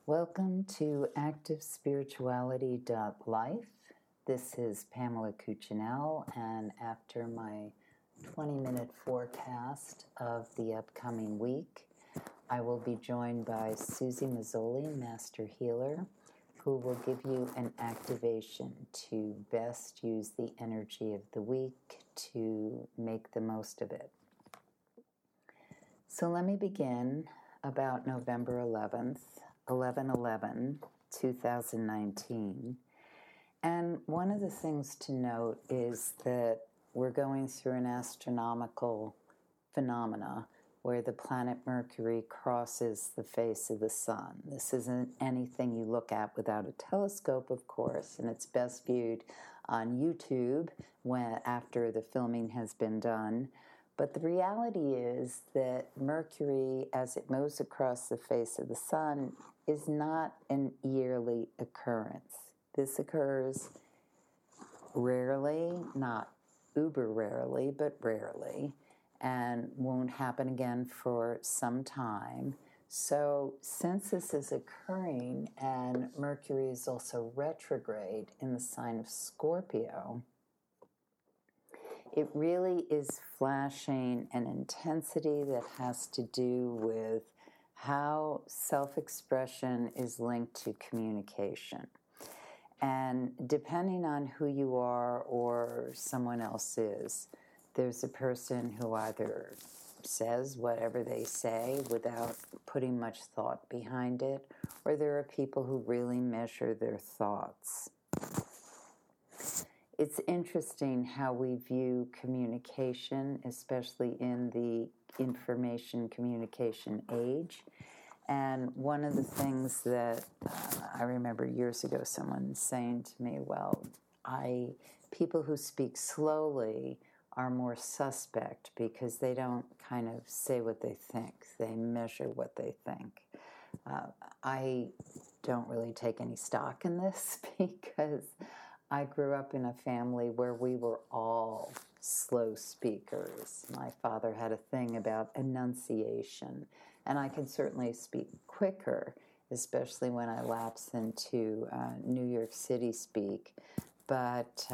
Welcome to ActiveSpirituality.life. This is Pamela Cuccinell, and after my 20-minute forecast of the upcoming week, I will be joined by Susie Mazzoli, Master Healer, who will give you an activation to best use the energy of the week to make the most of it. So let me begin about November 11th, 11/11/2019. And one of the things to note is that we're going through an astronomical phenomena where the planet Mercury crosses the face of the sun. This isn't anything you look at without a telescope, of course, and it's best viewed on YouTube after the filming has been done. But the reality is that Mercury, as it moves across the face of the sun, is not an yearly occurrence. This occurs rarely, not uber rarely, but rarely, and won't happen again for some time. So since this is occurring and Mercury is also retrograde in the sign of Scorpio, it really is flashing an intensity that has to do with how self-expression is linked to communication. And depending on who you are or someone else is, there's a person who either says whatever they say without putting much thought behind it, or there are people who really measure their thoughts. It's interesting how we view communication, especially in the information communication age. And one of the things that I remember years ago someone saying to me, people who speak slowly are more suspect because they don't kind of say what they think. They measure what they think. I don't really take any stock in this because I grew up in a family where we were all slow speakers. My father had a thing about enunciation, and I can certainly speak quicker, especially when I lapse into New York City speak. But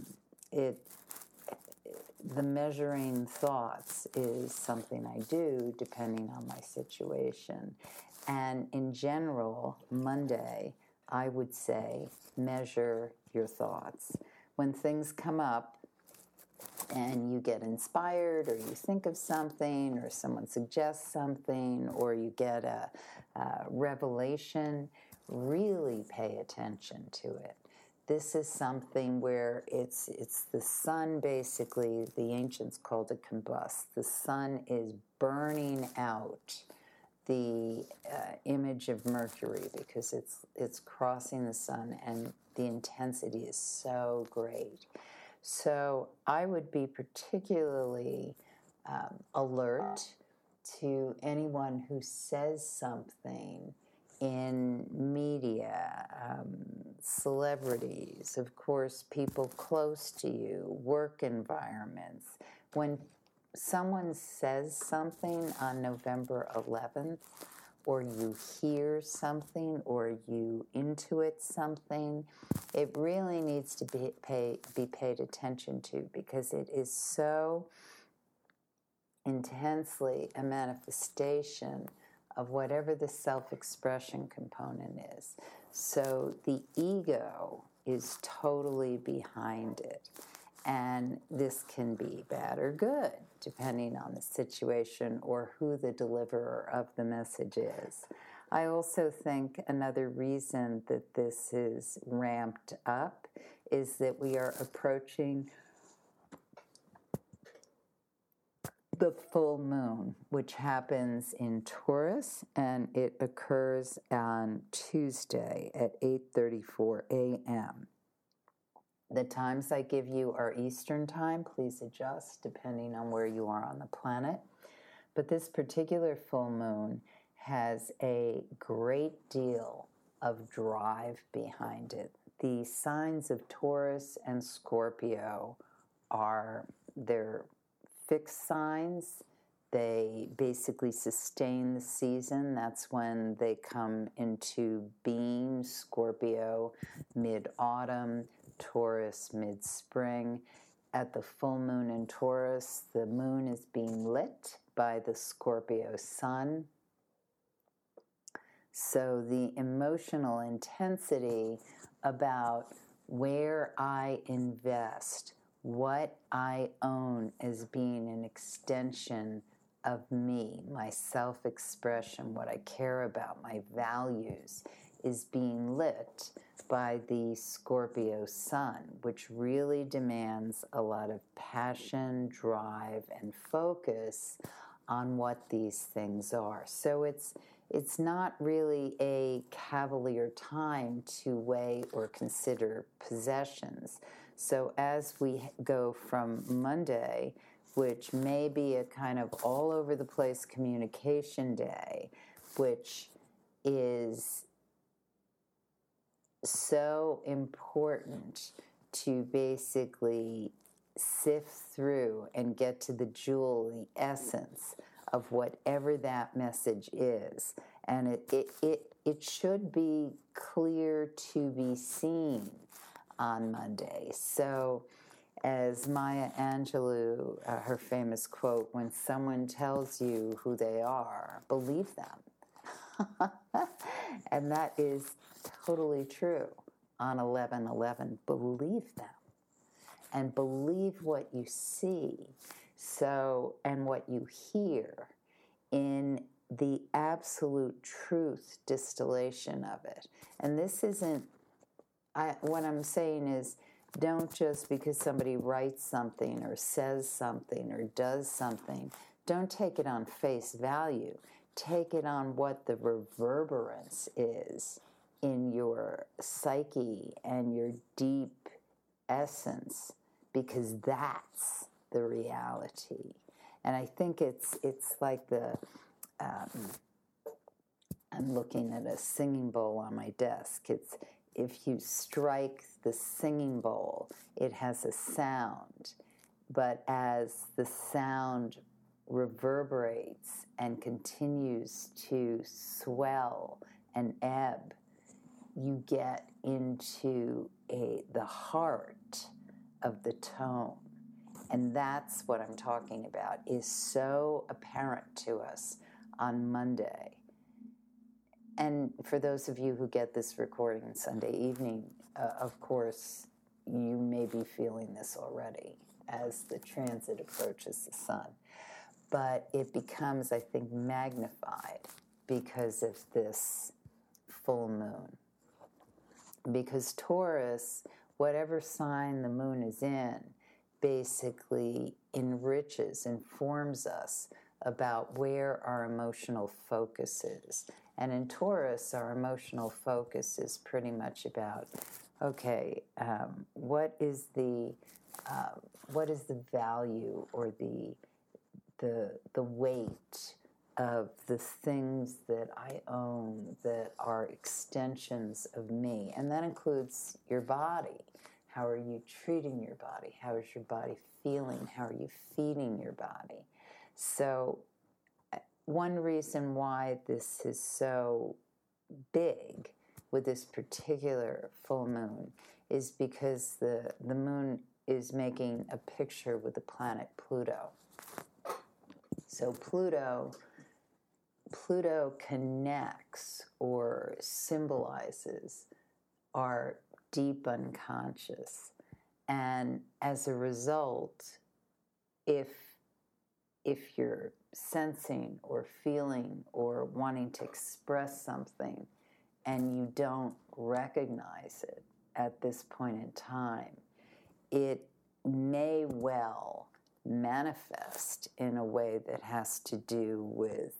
the measuring thoughts is something I do depending on my situation. And in general, Monday, I would say measure your thoughts. When things come up and you get inspired or you think of something or someone suggests something or you get a revelation, really pay attention to it. This is something where it's the sun, basically, the ancients called it combust. The sun is burning out the image of Mercury because it's crossing the sun and the intensity is so great. So I would be particularly alert to anyone who says something in media, celebrities, of course, people close to you, work environments. When someone says something on November 11th, or you hear something, or you intuit something, it really needs to be paid attention to because it is so intensely a manifestation of whatever the self-expression component is. So the ego is totally behind it. And this can be bad or good, depending on the situation or who the deliverer of the message is. I also think another reason that this is ramped up is that we are approaching the full moon, which happens in Taurus, and it occurs on Tuesday at 8:34 a.m. The times I give you are Eastern time. Please adjust depending on where you are on the planet. But this particular full moon has a great deal of drive behind it. The signs of Taurus and Scorpio they're fixed signs. They basically sustain the season. That's when they come into being. Scorpio mid-autumn, Taurus mid-spring. At the full moon in Taurus, the moon is being lit by the Scorpio sun. So the emotional intensity about where I invest, what I own as being an extension of me, my self-expression, what I care about, my values, is being lit by the Scorpio sun, which really demands a lot of passion, drive, and focus on what these things are. So it's not really a cavalier time to weigh or consider possessions. So as we go from Monday, which may be a kind of all over the place communication day, which is so important to basically sift through and get to the jewel, the essence of whatever that message is. And it should be clear to be seen on Monday. So as Maya Angelou, her famous quote, when someone tells you who they are, believe them. And that is totally true on 11/11. Believe them and believe what you see. So, and what you hear in the absolute truth distillation of it. And this isn't, what I'm saying is, don't just because somebody writes something or says something or does something, don't take it on face value. Take it on what the reverberance is in your psyche and your deep essence, because that's the reality. And I think it's like I'm looking at a singing bowl on my desk. It's, if you strike the singing bowl, it has a sound, but as the sound reverberates and continues to swell and ebb, you get into the heart of the tone. And that's what I'm talking about, is so apparent to us on Monday. And for those of you who get this recording Sunday evening, of course, you may be feeling this already as the transit approaches the sun. But it becomes, I think, magnified because of this full moon. Because Taurus, whatever sign the moon is in, basically enriches, informs us about where our emotional focus is. And in Taurus, our emotional focus is pretty much about, okay, what is the value or the weight of the things that I own that are extensions of me. And that includes your body. How are you treating your body? How is your body feeling? How are you feeding your body? So one reason why this is so big with this particular full moon is because the moon is making a picture with the planet Pluto. So Pluto connects or symbolizes our deep unconscious. And as a result, if you're sensing or feeling or wanting to express something and you don't recognize it at this point in time, it may well manifest in a way that has to do with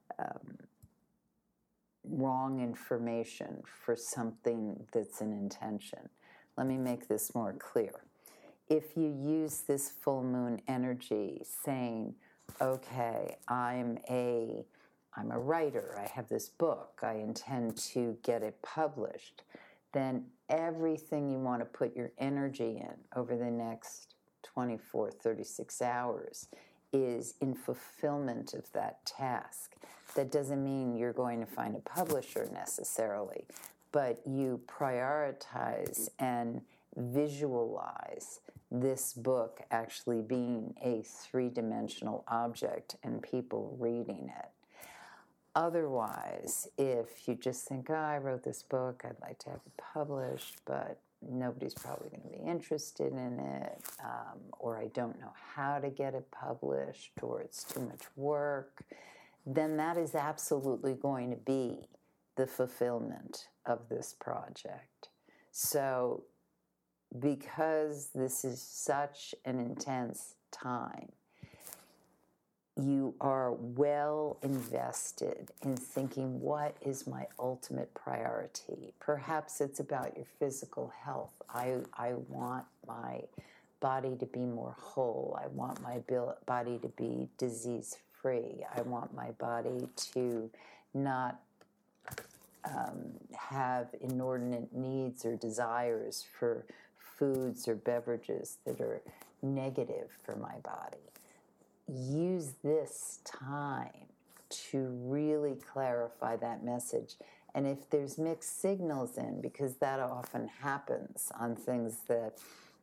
wrong information for something that's an intention. Let me make this more clear. If you use this full moon energy saying, okay, I'm a writer, I have this book, I intend to get it published, then everything you want to put your energy in over the next 24, 36 hours is in fulfillment of that task. That doesn't mean you're going to find a publisher necessarily, but you prioritize and visualize this book actually being a three-dimensional object and people reading it. Otherwise, if you just think, oh, I wrote this book, I'd like to have it published, but nobody's probably going to be interested in it, or I don't know how to get it published, or it's too much work, then that is absolutely going to be the fulfillment of this project. So because this is such an intense time, you are well invested in thinking, what is my ultimate priority? Perhaps it's about your physical health. I want my body to be more whole. I want my body to be disease-free. I want my body to not have inordinate needs or desires for foods or beverages that are negative for my body. Use this time to really clarify that message. And if there's mixed signals in, because that often happens on things that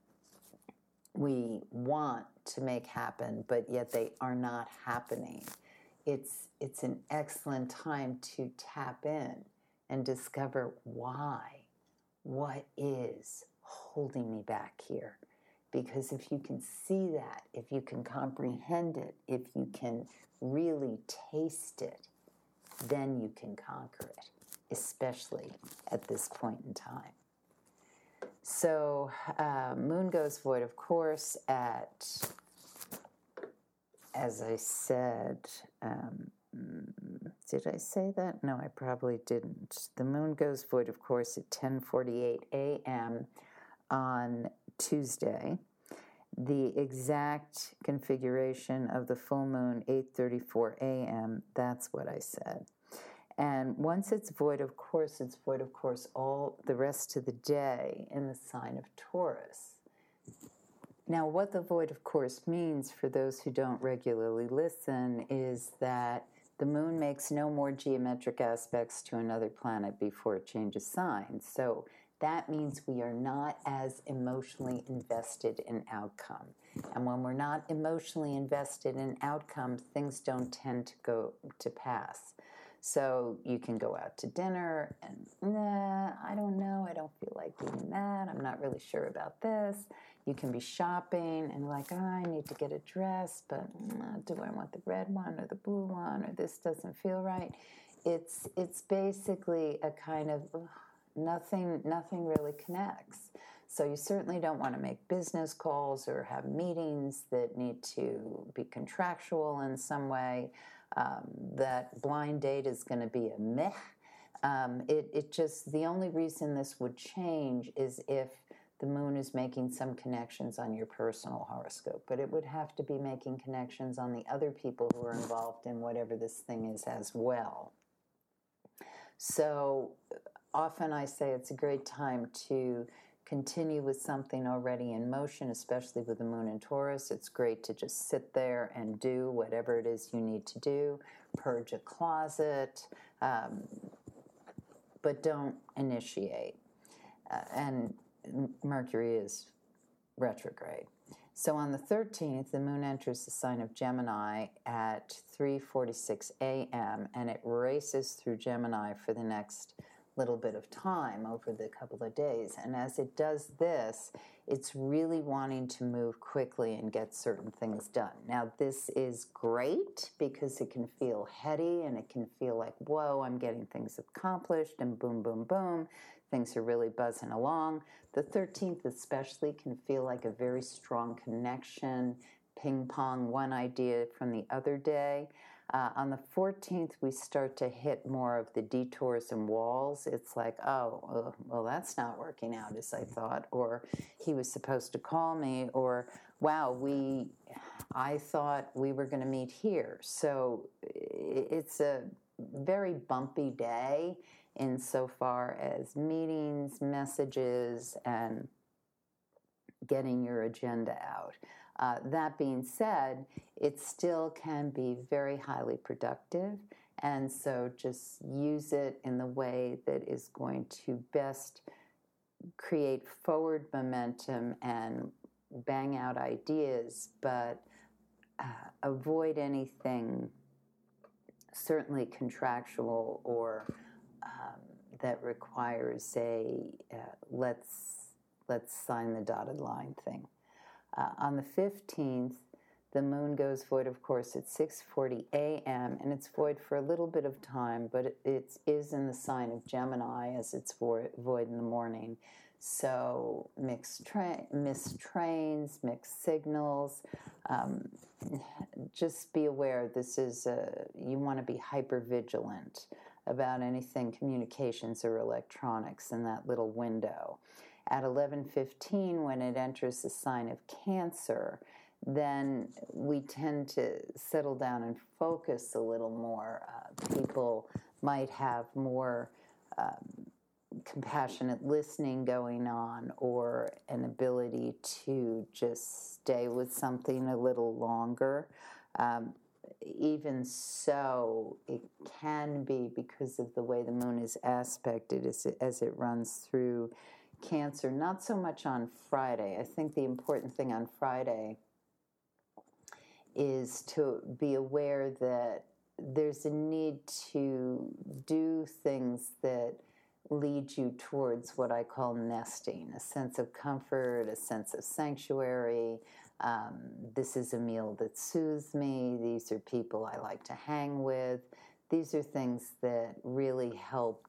we want to make happen, but yet they are not happening, it's an excellent time to tap in and discover why. What is holding me back here? Because if you can see that, if you can comprehend it, if you can really taste it, then you can conquer it, especially at this point in time. So Moon goes void, of course, at, as I said, did I say that? No, I probably didn't. The moon goes void, of course, at 10:48 a.m. on Tuesday. The exact configuration of the full moon, 8:34 a.m., that's what I said. And once it's void, of course, it's void, of course, all the rest of the day in the sign of Taurus. Now, what the void, of course, means for those who don't regularly listen is that the moon makes no more geometric aspects to another planet before it changes signs. So that means we are not as emotionally invested in outcome. And when we're not emotionally invested in outcome, things don't tend to go to pass. So you can go out to dinner and, I don't know, I don't feel like eating that, I'm not really sure about this. You can be shopping and like, I need to get a dress, but do I want the red one or the blue one, or this doesn't feel right? It's basically a kind of nothing really connects. So you certainly don't want to make business calls or have meetings that need to be contractual in some way. That blind date is going to be a meh. It just, the only reason this would change is if the moon is making some connections on your personal horoscope, but it would have to be making connections on the other people who are involved in whatever this thing is as well. So often I say it's a great time to continue with something already in motion, especially with the moon in Taurus. It's great to just sit there and do whatever it is you need to do, purge a closet, but don't initiate. And Mercury is retrograde. So on the 13th, the moon enters the sign of Gemini at 3:46 a.m., and it races through Gemini for the next little bit of time over the couple of days. And as it does this, it's really wanting to move quickly and get certain things done. Now, this is great because it can feel heady and it can feel like, whoa, I'm getting things accomplished, and boom, boom, boom, things are really buzzing along. The 13th especially can feel like a very strong connection, ping pong, one idea from the other day. On the 14th, we start to hit more of the detours and walls. It's like, oh, well, that's not working out as I thought, or he was supposed to call me, or wow, I thought we were going to meet here. So it's a very bumpy day insofar as meetings, messages, and getting your agenda out. That being said, it still can be very highly productive. And so just use it in the way that is going to best create forward momentum and bang out ideas, but avoid anything certainly contractual or that requires a let's sign the dotted line thing. On the 15th, the moon goes void, of course, at 6:40 a.m., and it's void for a little bit of time, but it is in the sign of Gemini as it's void in the morning. So missed trains, mixed signals. Just be aware you want to be hyper vigilant about anything communications or electronics in that little window. At 11:15, when it enters the sign of Cancer, then we tend to settle down and focus a little more. People might have more compassionate listening going on, or an ability to just stay with something a little longer. Even so, it can be, because of the way the moon is aspected as it runs through Cancer, not so much on Friday. I think the important thing on Friday is to be aware that there's a need to do things that lead you towards what I call nesting, a sense of comfort, a sense of sanctuary. This is a meal that soothes me. These are people I like to hang with. These are things that really help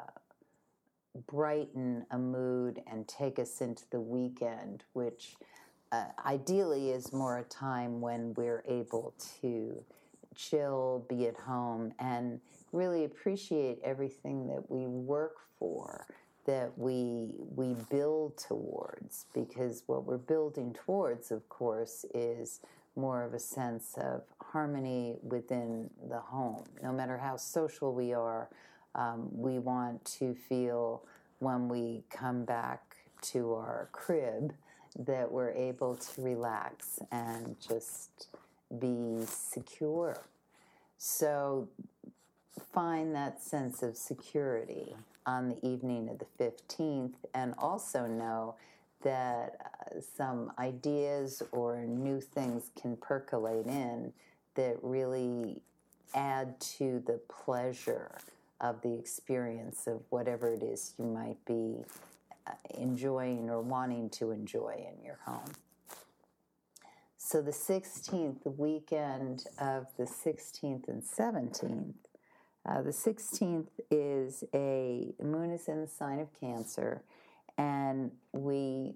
brighten a mood and take us into the weekend, which ideally is more a time when we're able to chill, be at home, and really appreciate everything that we work for, that we build towards, because what we're building towards, of course, is more of a sense of harmony within the home. No matter how social we are, we want to feel when we come back to our crib that we're able to relax and just be secure. So find that sense of security on the evening of the 15th, and also know that some ideas or new things can percolate in that really add to the pleasure of the experience of whatever it is you might be enjoying or wanting to enjoy in your home. So the 16th, the weekend of the 16th and 17th, the 16th is moon is in the sign of Cancer, and we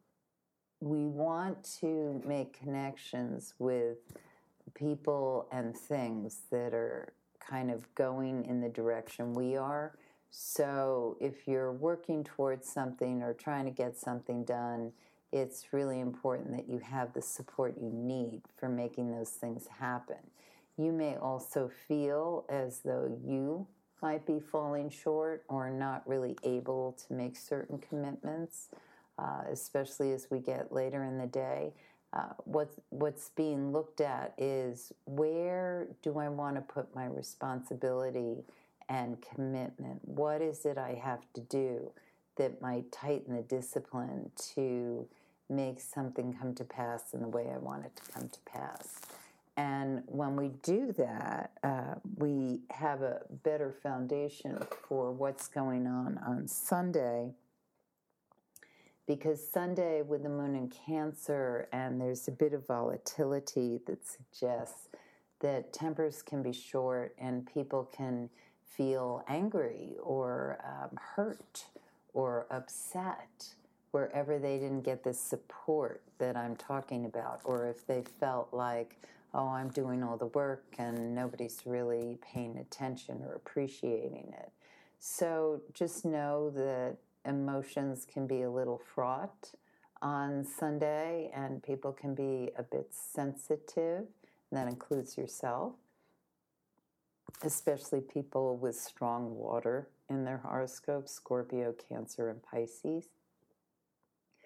want to make connections with people and things that are kind of going in the direction we are. So if you're working towards something or trying to get something done, it's really important that you have the support you need for making those things happen. You may also feel as though you might be falling short or not really able to make certain commitments, especially as we get later in the day. What's being looked at is, where do I want to put my responsibility and commitment? What is it I have to do that might tighten the discipline to make something come to pass in the way I want it to come to pass? And when we do that, we have a better foundation for what's going on Sunday, because Sunday with the moon in Cancer, and there's a bit of volatility that suggests that tempers can be short and people can feel angry or hurt or upset wherever they didn't get the support that I'm talking about, or if they felt like, oh, I'm doing all the work and nobody's really paying attention or appreciating it. So just know that emotions can be a little fraught on Sunday, and people can be a bit sensitive, and that includes yourself, especially people with strong water in their horoscope, Scorpio, Cancer, and Pisces.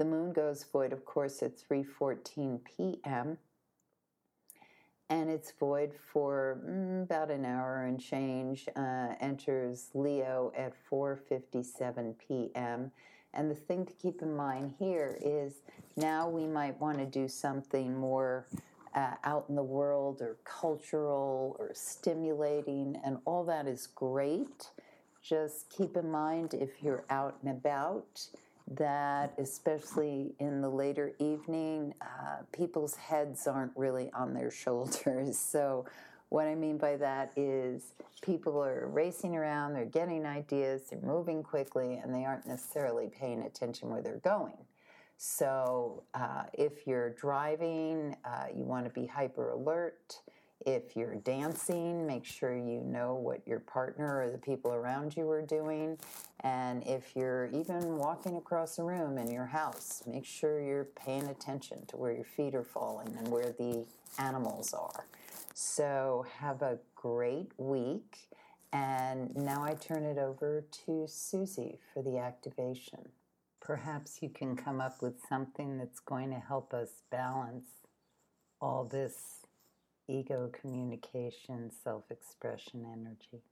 The moon goes void, of course, at 3:14 p.m., and it's void for about an hour and change, enters Leo at 4:57 p.m. And the thing to keep in mind here is now we might want to do something more out in the world or cultural or stimulating, and all that is great. Just keep in mind if you're out and about that, especially in the later evening, people's heads aren't really on their shoulders. So what I mean by that is people are racing around, they're getting ideas, they're moving quickly, and they aren't necessarily paying attention where they're going. So if you're driving, you want to be hyper alert. If you're dancing, make sure you know what your partner or the people around you are doing. And if you're even walking across a room in your house, make sure you're paying attention to where your feet are falling and where the animals are. So have a great week. And now I turn it over to Susie for the activation. Perhaps you can come up with something that's going to help us balance all this ego communication, self-expression energy.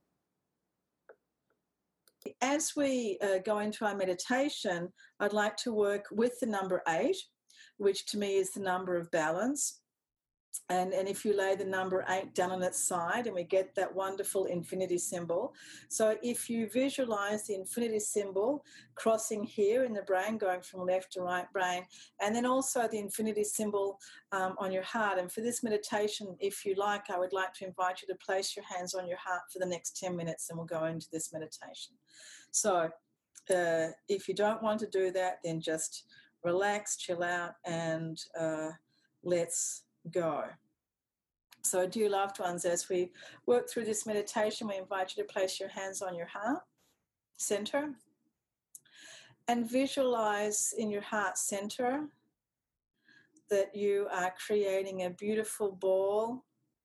As we go into our meditation, I'd like to work with the number 8, which to me is the number of balance. And if you lay the number 8 down on its side, and we get that wonderful infinity symbol. So if you visualize the infinity symbol crossing here in the brain, going from left to right brain, and then also the infinity symbol on your heart. And for this meditation, if you like, I would like to invite you to place your hands on your heart for the next 10 minutes, and we'll go into this meditation. So if you don't want to do that, then just relax, chill out, and let's go. So dear loved ones, as we work through this meditation, we invite you to place your hands on your heart center and visualize in your heart center that you are creating a beautiful ball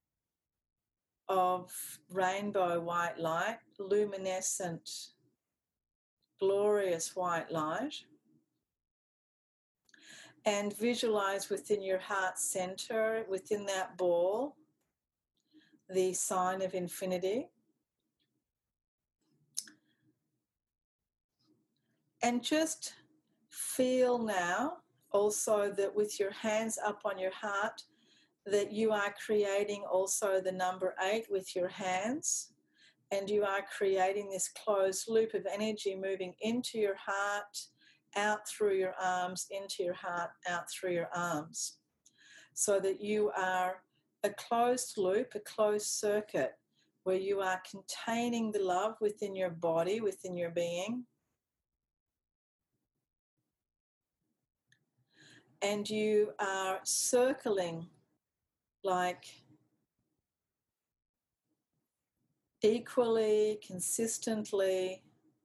of rainbow white light, luminescent, glorious white light. And visualize within your heart center, within that ball, the sign of infinity. And just feel now also that with your hands up on your heart, that you are creating also the number 8 with your hands. And you are creating this closed loop of energy moving into your heart, out through your arms, into your heart, out through your arms. So that you are a closed loop, a closed circuit, where you are containing the love within your body, within your being. And you are circling like equally, consistently,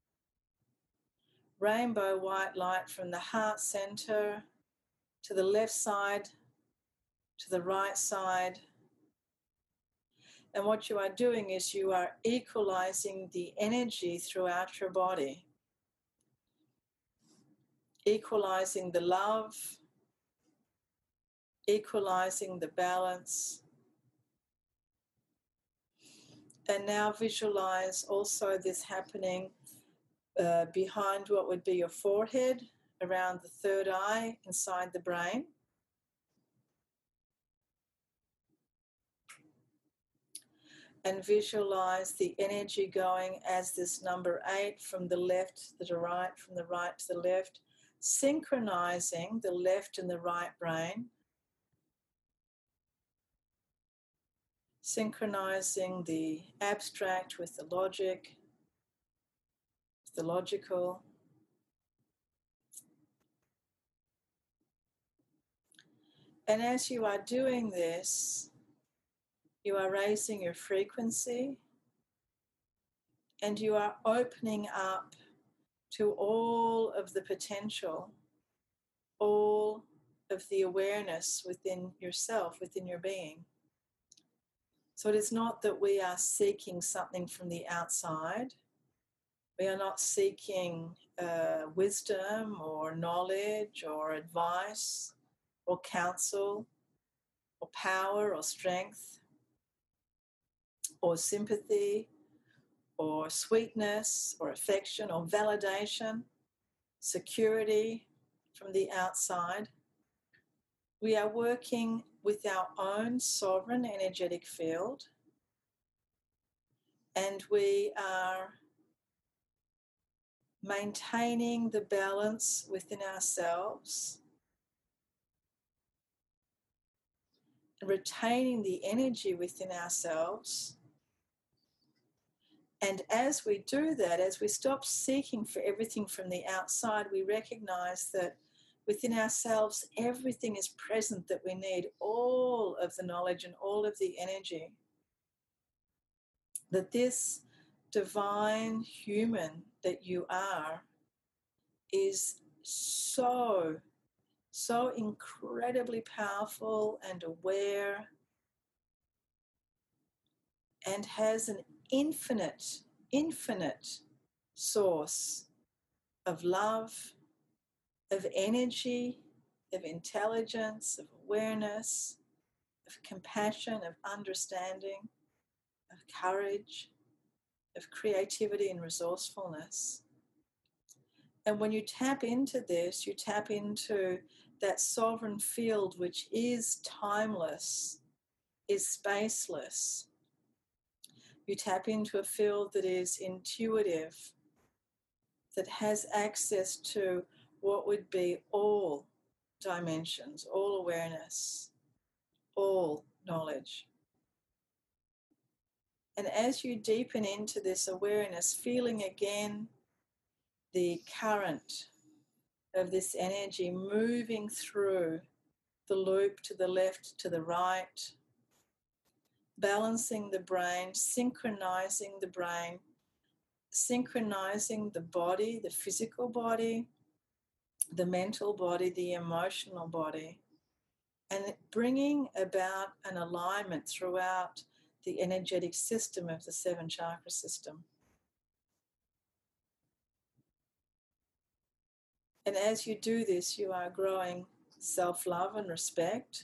rainbow white light from the heart center to the left side, to the right side. And what you are doing is you are equalizing the energy throughout your body, equalizing the love, equalizing the balance. And now visualize also this happening behind what would be your forehead, around the third eye, inside the brain. And visualize the energy going as this number 8 from the left to the right, from the right to the left, synchronizing the left and the right brain, synchronizing the abstract with the logic, the logical. And as you are doing this, you are raising your frequency and you are opening up to all of the potential, all of the awareness within yourself, within your being. So it is not that we are seeking something from the outside, We are not seeking wisdom or knowledge or advice or counsel or power or strength or sympathy or sweetness or affection or validation, security from the outside. We are working with our own sovereign energetic field, and we are maintaining the balance within ourselves, retaining the energy within ourselves. And as we do that, as we stop seeking for everything from the outside, we recognize that within ourselves, everything is present that we need, all of the knowledge and all of the energy. That this divine human that you are is so incredibly powerful and aware, and has an infinite source of love, of energy, of intelligence, of awareness, of compassion, of understanding, of courage, of creativity and resourcefulness. And when you tap into this, you tap into that sovereign field which is timeless, is spaceless. You tap into a field that is intuitive, that has access to what would be all dimensions, all awareness, all knowledge. And as you deepen into this awareness, feeling again the current of this energy moving through the loop to the left, to the right, balancing the brain, synchronizing the brain, synchronizing the body, the physical body, the mental body, the emotional body, and bringing about an alignment throughout the energetic system of the 7 chakra system. And as you do this, you are growing self-love and respect,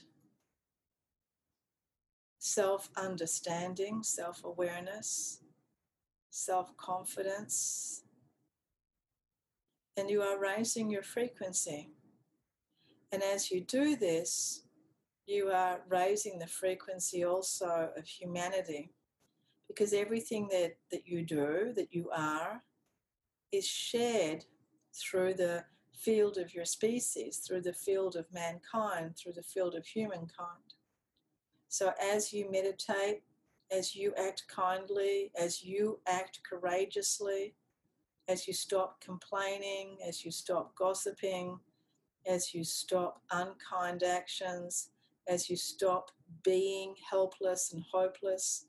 self-understanding, self-awareness, self-confidence, and you are raising your frequency. And as you do this, you are raising the frequency also of humanity, because everything that you do, that you are, is shared through the field of your species, through the field of mankind, through the field of humankind. So as you meditate, as you act kindly, as you act courageously, as you stop complaining, as you stop gossiping, as you stop unkind actions, as you stop being helpless and hopeless,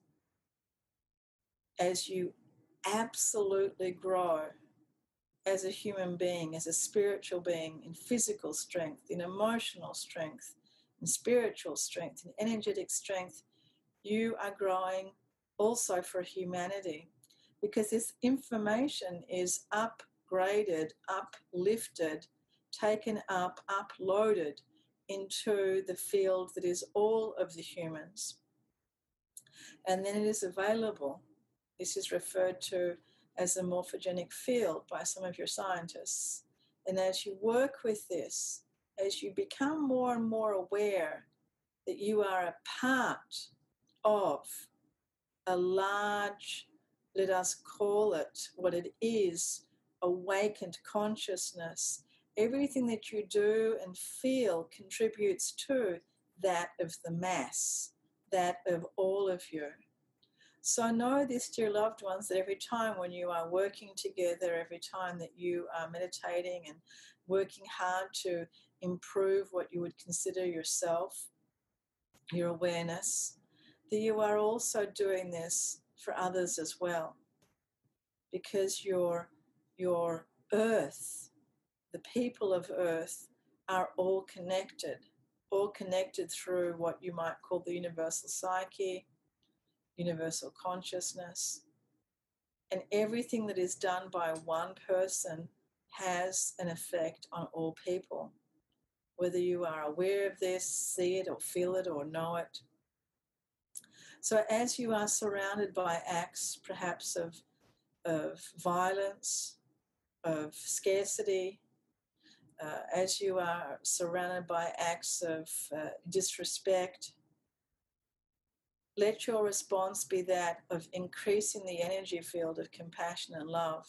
as you absolutely grow as a human being, as a spiritual being, in physical strength, in emotional strength, in spiritual strength, in energetic strength, you are growing also for humanity, because this information is upgraded, uplifted, taken up, uploaded into the field that is all of the humans. And then it is available. This is referred to as a morphogenic field by some of your scientists. And as you work with this, as you become more and more aware that you are a part of a large, let us call it what it is, awakened consciousness, everything that you do and feel contributes to that of the mass, that of all of you. So know this, dear loved ones, that every time when you are working together, every time that you are meditating and working hard to improve what you would consider yourself, your awareness, that you are also doing this for others as well. Because your earth, the people of earth, are all connected through what you might call the universal psyche, universal consciousness. And everything that is done by one person has an effect on all people, whether you are aware of this, see it or feel it or know it. So as you are surrounded by acts perhaps of violence, of scarcity, as you are surrounded by acts of disrespect, let your response be that of increasing the energy field of compassion and love.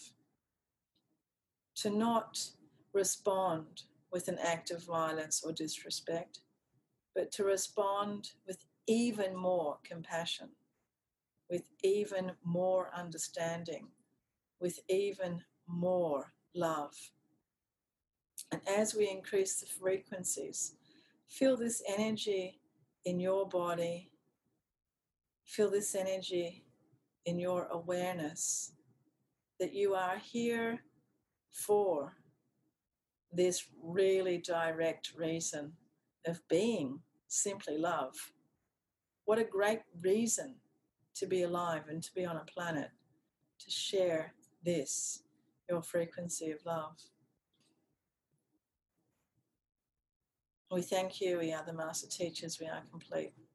To not respond with an act of violence or disrespect, but to respond with even more compassion, with even more understanding, with even more love. And as we increase the frequencies, feel this energy in your body, feel this energy in your awareness that you are here for this really direct reason of being simply love. What a great reason to be alive and to be on a planet, to share this, your frequency of love. We thank you. We are the Master Teachers. We are complete.